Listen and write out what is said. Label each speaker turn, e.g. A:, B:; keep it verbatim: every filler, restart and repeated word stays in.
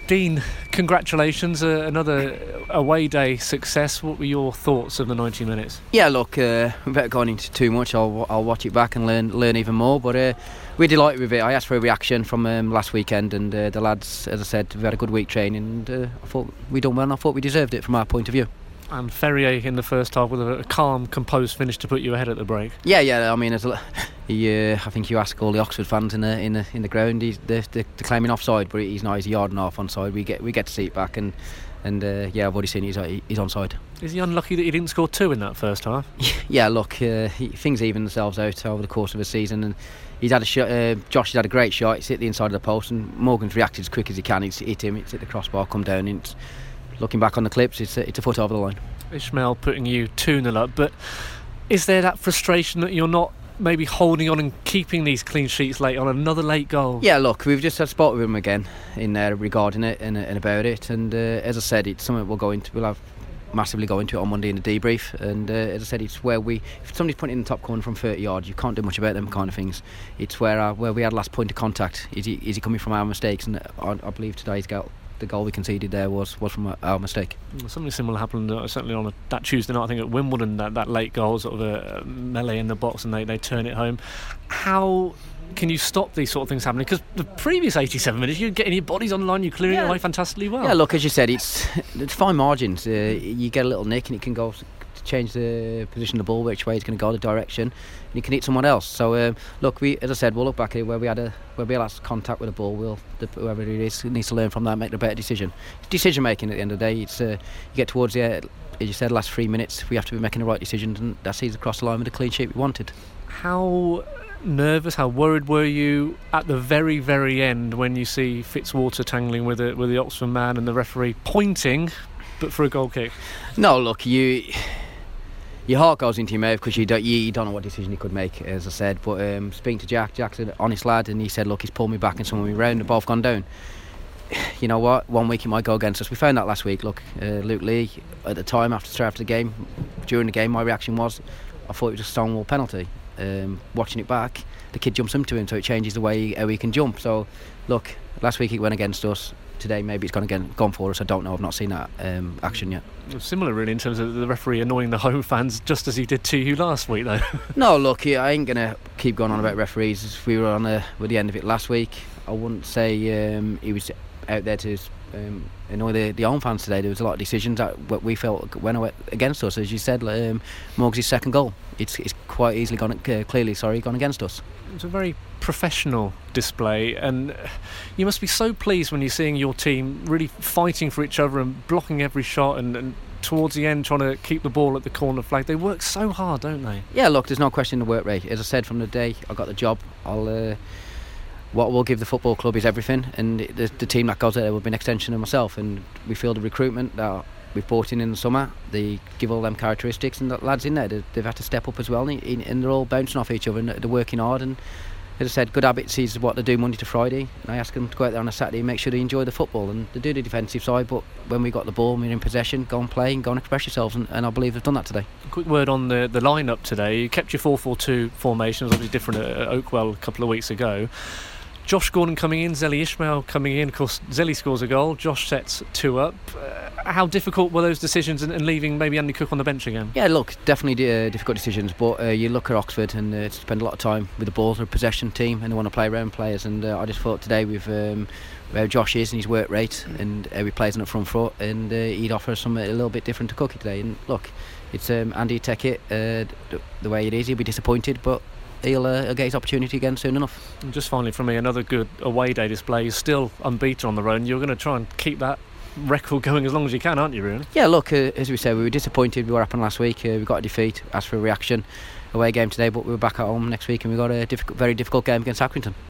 A: Dean, congratulations, uh, another away day success. What were your thoughts of the ninety minutes?
B: Yeah, look, uh, without going into too much, I'll, I'll watch it back and learn learn even more, but uh, we're delighted with it. I asked for a reaction from um, last weekend, and uh, the lads, as I said, we had a good week training, and uh, I thought we done well, and I thought we deserved it from our point of view.
A: And Ferrier in the first half with a calm, composed finish to put you ahead at the break.
B: Yeah, yeah. I mean, as a, he, uh, I think you ask all the Oxford fans in the in the in the ground, he's they're, they're claiming offside, but he's not. He's a yard and a half onside. We get we get to see it back, and and uh, yeah, I've already seen he's he's onside.
A: Is he unlucky that he didn't score two in that first half?
B: Yeah, look, uh, he, things even themselves out over the course of the season, and he's had a shot. Uh, Josh has had a great shot. It's hit the inside of the post, and Morgan's reacted as quick as he can. It's hit him. It's hit the crossbar, come down. And it's, looking back on the clips, it's a, it's a foot over the line.
A: Ishmael putting you two nil up, but is there that frustration that you're not maybe holding on and keeping these clean sheets late on another late goal?
B: Yeah, look, we've just had a spot with him again in there regarding it and, and about it, and uh, as I said, it's something we'll go into. We'll have massively go into it on Monday in the debrief, and uh, as I said, it's where we, if somebody's putting in the top corner from thirty yards, you can't do much about them kind of things. It's where our, where we had last point of contact. Is he, is he coming from our mistakes? And I, I believe today's goal, the goal we conceded there was, was from our mistake.
A: Something similar happened uh, certainly on a, that Tuesday night, I think at Wimbledon, that, that late goal, sort of a, a melee in the box, and they, they turn it home. How can you stop these sort of things happening? Because the previous eighty-seven minutes, you're getting your bodies on the line, you're clearing
B: yeah.
A: it away fantastically well.
B: Yeah, look, as you said, it's, it's fine margins. Uh, you get a little nick and it can go to change the position of the ball, which way it's going to go, the direction, and you can hit someone else. So um, look, we, as I said, we'll look back at it where we had a where we had last contact with the ball. We'll the, whoever it is needs to learn from that and make a better decision. It's decision making at the end of the day. It's uh, you get towards the uh, as you said, last three minutes, we have to be making the right decisions, and that sees across the line with the clean sheet we wanted.
A: How nervous, how worried were you at the very, very end when you see Fitzwater tangling with it with the Oxford man and the referee pointing, but for a goal kick?
B: No, look, you. Your heart goes into your mouth because you don't, you, you don't know what decision he could make, as I said. But um, speaking to Jack, Jack's an honest lad, and he said, look, he's pulled me back and someone me round, they've both gone down. You know what, one week he might go against us. We found that last week. Look, uh, Luke Lee, at the time, after straight after the game, during the game, my reaction was, I thought it was a stonewall penalty. Um, watching it back, the kid jumps into him, so it changes the way how he can jump. So, look, last week it went against us. Today maybe it's gone again, gone for us. I don't know. I've not seen that um, action yet.
A: Similar, really, in terms of the referee annoying the home fans, just as he did to you last week, though.
B: No, look, I ain't gonna keep going on about referees. We were on the, with the end of it last week. I wouldn't say um, he was out there to um, annoy the, the home fans today. There was a lot of decisions that we felt went against us. As you said, um, Morgs' second goal, it's, it's quite easily gone, uh, clearly, sorry, gone against us.
A: It's a very professional display, and you must be so pleased when you're seeing your team really fighting for each other and blocking every shot, and, and towards the end trying to keep the ball at the corner flag. They work so hard, don't they? Yeah,
B: look, there's no question the work rate. As I said, from the day I got the job, I'll uh, what we'll give the football club is everything, and the, the team that goes there will be an extension of myself, and we feel the recruitment that we've brought in in the summer, they give all them characteristics, and the lads in there, they, they've had to step up as well, and, and they're all bouncing off each other, and they're working hard, and as I said, good habits is what they do Monday to Friday, and I ask them to go out there on a Saturday and make sure they enjoy the football, and they do the defensive side, but when we got the ball, we're in possession, go and play and go and express yourselves, and, and I believe they've done that today.
A: A quick word on the, the line-up today. You kept your four four two formation, it was obviously different at, at Oakwell a couple of weeks ago. Josh Gordon coming in, Zelly Ishmael coming in. Of course, Zelly scores a goal, Josh sets two up. Uh, how difficult were those decisions, and, and leaving maybe Andy Cook on the bench again?
B: Yeah, look, definitely uh, difficult decisions, but uh, you look at Oxford and uh, spend a lot of time with the ball. They're a possession team and they want to play around players, and uh, I just thought today with um, where Josh is and his work rate and how he plays on the front foot, and uh, he'd offer something a little bit different to Cookie today. And look, it's um, Andy take it uh, the, the way it is. He'll be disappointed, but He'll, uh, he'll get his opportunity again soon enough.
A: And just finally from me, another good away day display. You're still unbeaten on the road, and you're going to try and keep that record going as long as you can, aren't you, really?
B: Yeah, look, uh, as we said, we were disappointed with what happened last week. Uh, we got a defeat, asked for a reaction, away game today, but we were back at home next week, and we got a difficult, very difficult game against Accrington.